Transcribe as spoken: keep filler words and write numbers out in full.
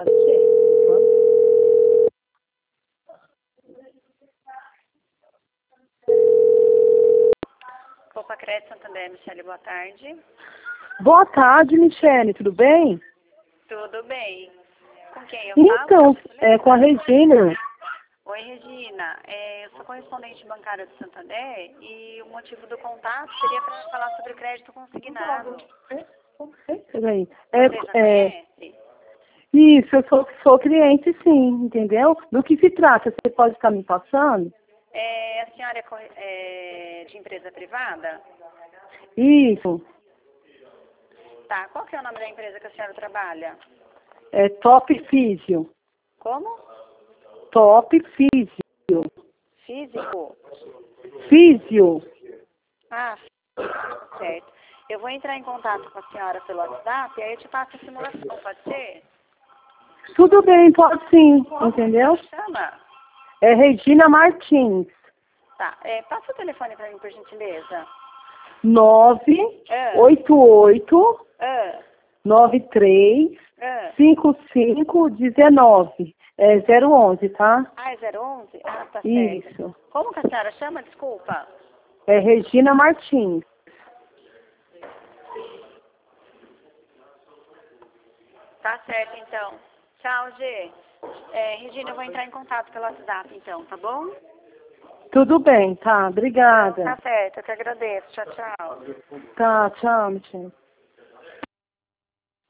pode ser? Copa Crédito Santander, Michele, boa tarde. Boa tarde, Michele, tudo bem? Tudo bem. Com quem eu Então, falo? é com a Regina. Oi, Regina. É, eu sou correspondente bancária do Santander e o motivo do contato seria para falar sobre crédito consignado. Peraí. É, Você já é, conhece? isso, eu sou, sou cliente sim, entendeu? Do que se trata? Você pode estar me passando? É, a senhora é, corre- é de empresa privada? Isso, Tá. Qual que é o nome da empresa que a senhora trabalha? é Top Físio. Como? Top Físio. Físico? Físio. Ah, certo. Eu vou entrar em contato com a senhora pelo WhatsApp e aí eu te passo a simulação, pode ser? Tudo bem, pode sim, entendeu? Chama? É Regina Martins. Tá. É, passa o telefone para mim, por gentileza. nove oito oito Ah, nove três ah. cinco cinco um nove. É zero onze, tá? Ah, é zero onze? Ah, tá certo. Isso. Como que a senhora chama? Desculpa. É Regina Martins. Tá certo, então. Tchau, G. É, Regina, eu vou entrar em contato pelo WhatsApp, então, tá bom? Tudo bem, tá? Obrigada. Tá certo, eu que agradeço. Tchau, tchau. Tá, tchau, Michelle.